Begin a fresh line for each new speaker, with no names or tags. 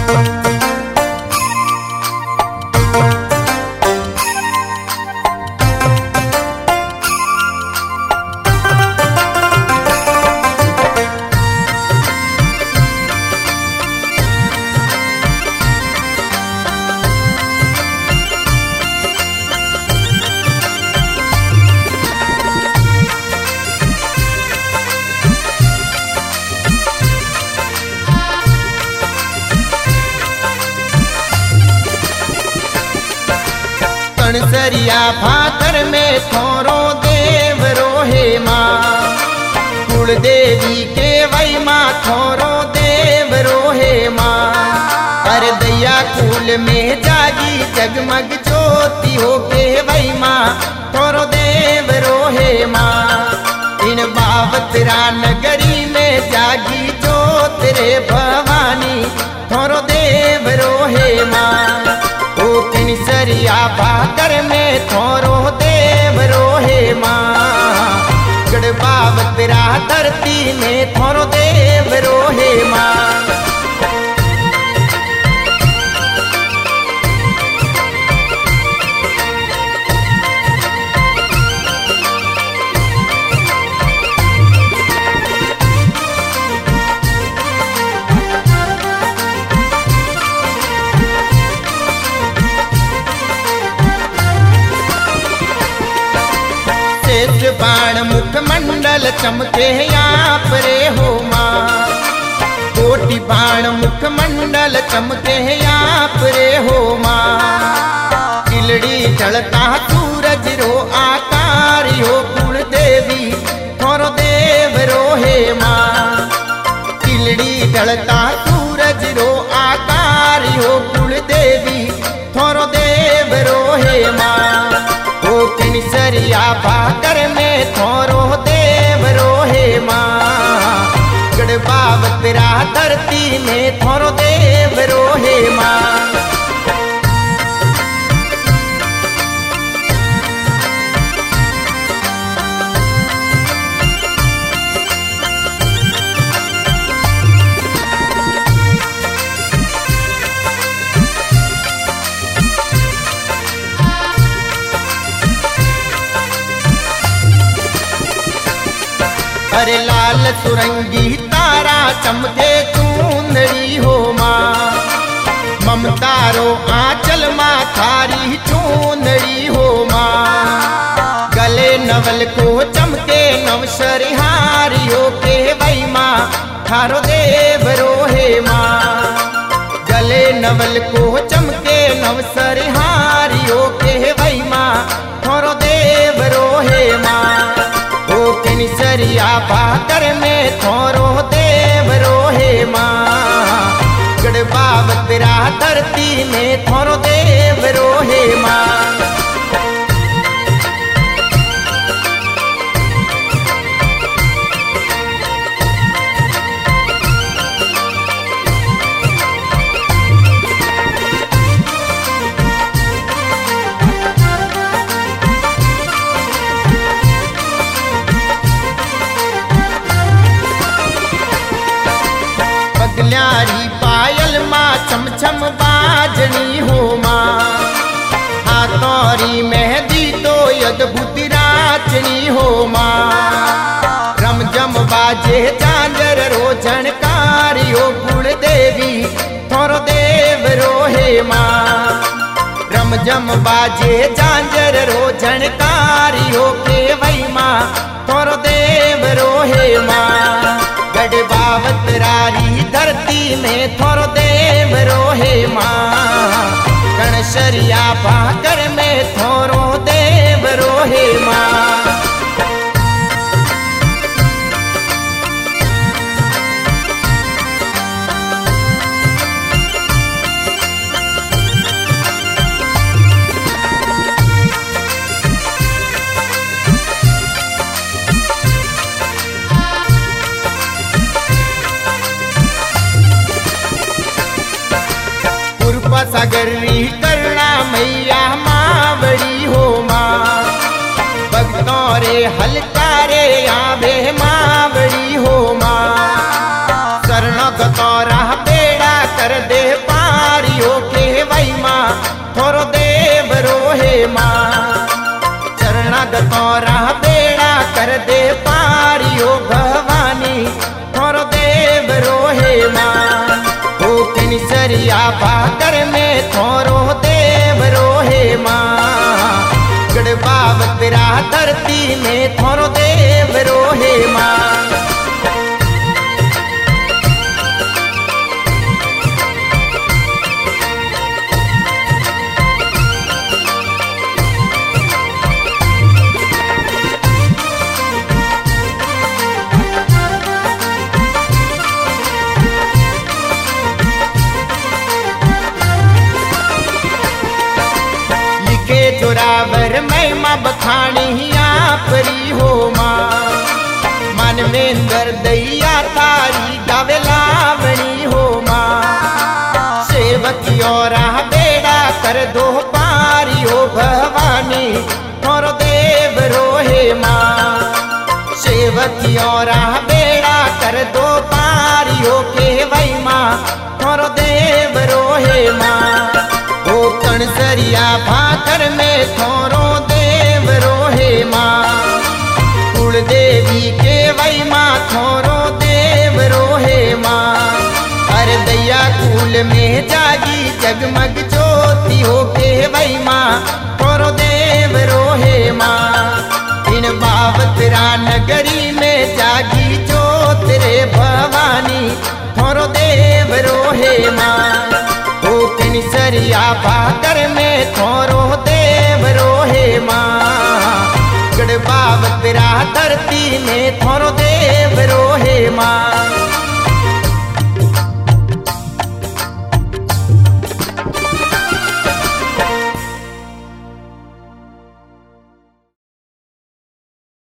सरिया भाकर में थोरो देव रोहे माँ, कुल देवी के वही माँ थोरो देव रोहे माँ। कर दैया कुल में जागी जगमग ज्योति हो के वही माँ थोरो देव रोहे माँ। इन बावतरा नगरी में जागी ज्योत रे भवानी थोरो देव रोहे माँ। सरिया भाकर में थोरो देव रोहे माँ, गढ़बावतरा धरती में थोरो देव रोहे माँ। बाण मुखमंडल चमके यहाँ परे हो माँ, कोटि बाण मुखमंडल चमके यहाँ परे हो माँ। किलड़ी जलता सूरज रो आकार हो कुल देवी थोरो देव रोहे माँ। किलड़ी जलता सूरज रो आकार हो कुल देवी थोरो देव रोहे माँ। सरिया भाकर में थोरो देव रोहे माँ, गढ़बावतरा धरती में थोरो देव रोहे माँ। अरे लाल सुरंगी तारा चमके चूंदड़ी हो माँ, ममतारो आंचल माँ थारी चूंदड़ी हो माँ। गले नवल को चमके नवसरिहारी हो के वही माँ थारो देव रोहे माँ। गले नवल को चमके नवसरिहारी हो के वही माँ थारो देव रोहे माँ। सरिया भाकर में थोरो देव रोहे माँ, गढ़बावतरा धरती में थोरो देव रोहे माँ। न्यारी पायल माँ चम चम बाजनी हो माँ, हाथौरी मेहंदी तो अद्भुत राचनी हो माँ। रम जम बाजे झांझर रो झनकारी हो कुल देवी थोरो देव रोहे माँ। रम जम बाजे झांझर रो झनकारी हो के वही माँ थोरो देव रोहे माँ। गढ़बावतरारी धरती में थोरो देव रोहे माँ, गणसरिया भाकर में थोरो देव रोहे माँ। सागरी करुणा मैया माँ बड़ी हो माँ, भक्तों रे हलकारे आवे माँ बड़ी हो माँ। शरण गतौरा बेड़ा कर दे पा धरती में थोरो देव रोहे माँ। जोरावर महिमा बखानी आपरी हो माँ। मानवेंद्र दैया तारी गावे लावणी हो माँ। सेवकी और बेड़ा कर दो पारी हो भवानी थोरो देव रोहे माँ। सेवकी और बेड़ा कर दो पारी हो के वही माँ थोरो देव रोहे माँ। ओ कणसरिया भाकर में थोरो देव रोहे माँ। कुल देवी के वही माँ थोरो देव रोहे माँ। अरे दैया कुल में जागी जगमग ज्योति हो के वही माँ थोरो देव रोहे माँ। इन बावतरा नगरी में जागी ज्योत रे भवानी थोरो देव रोहे माँ। सरिया भाकर में थोरो देव रोहे माँ। गढ़ बावतरा धरती में थोरो देव रोहे माँ।